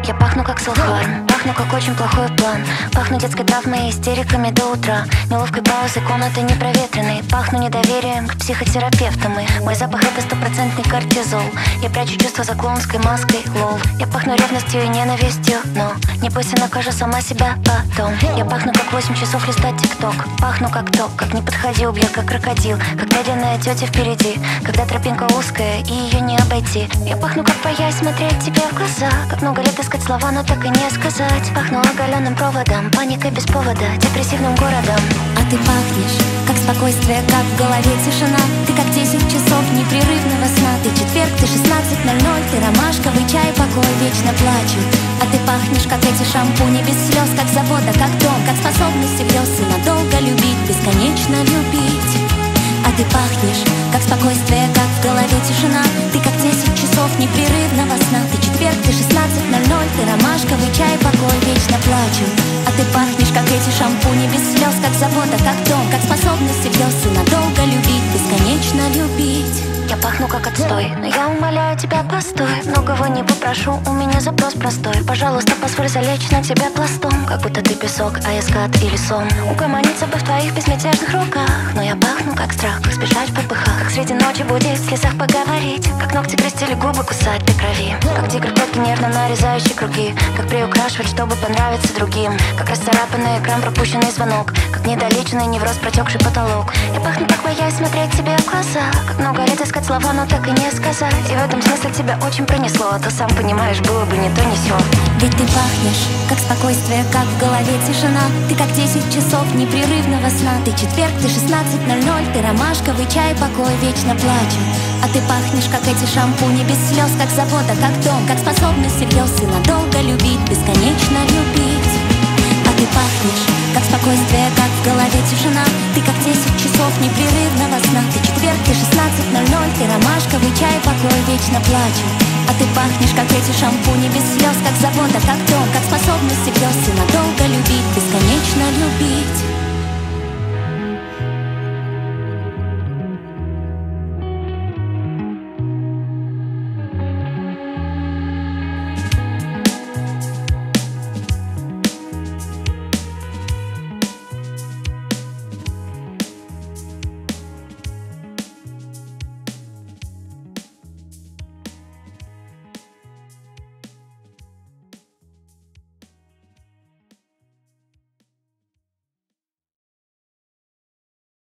Я пахну как селфхарм, пахну как очень плохой план. Пахну детской травмой и истериками до утра. Неловкой паузой комнаты непроветренной. Пахну недоверием к психотерапевтам. И мой запах это стопроцентный кортизол. Я прячу чувства за клоунской маской, лол. Я пахну ревностью и ненавистью, но не бойся, накажу сама себя потом. Я пахну как 8 часов листать тикток. Пахну как ток, как не подходи, убьет как крокодил. Как медленная тетя впереди, когда тропинка узкая и ее не обойти. Я пахну как боясь смотреть тебе в глаза. Как много лет искать слова, но так и не сказать. Пахну оголенным проводом, паникой без повода, депрессивным городом. А ты пахнешь, как спокойствие, как в голове тишина. Ты как 10 часов непрерывного сна. Ты четверг, ты 16:00, ты ромашковый чай, покой, вечно плачу. А ты пахнешь, как эти шампуни без слез. Как завода, как дом, как способности грез. И надолго любить, бесконечно любить. А ты пахнешь, как спокойствие, как в голове тишина. Ты как 10 часов непрерывного сна. Ты четверг, ты 16:00, ты ромашковый чай, покой, вечно плачу. А ты пахнешь, как эти шампуни без слез. Как завода, как дом, как способности грез. И надолго любить, бесконечно любить. Я пахну как отстой, но я умоляю тебя, постой. Многого не попрошу, у меня запрос простой. Пожалуйста, позволь залечь на тебя пластом. Как будто ты песок, а я скат или сон. Угомониться бы в твоих безмятежных руках. Но я пахну как страх, как сбежать в попыхах. Как среди ночи будить, в слезах поговорить. Как ногти крестили губы, кусать до крови. Как тигр клетки, нервно нарезающий круги. Как приукрашивать, чтобы понравиться другим. Как расцарапанный экран, пропущенный звонок. Как недолеченный невроз, протекший потолок. Я пахну как боясь смотреть тебе в глаза. Как много лет искать слова, но так и не сказать. И в этом смысле тебя очень пронесло. А то сам понимаешь, было бы не то, не сё. Ведь ты пахнешь, как спокойствие, как в голове тишина. Ты как 10 часов непрерывного сна. Ты четверг, ты 16:00, ты ромашковый чай, покой, вечно плачу. А ты пахнешь, как эти шампуни без слез. Как завода, как дом, как способность грез. И надолго любить, бесконечно любить. А ты пахнешь, как спокойствие, как в голове тишина. Ты как 10 часов непрерывного сна. Ты четверг, ты 16:00, ты ромашковый чай, покой, вечно плачу. А ты пахнешь, как эти шампуни без слез. Как завода, как дом, как способность грез. И надолго любить, бесконечно любить.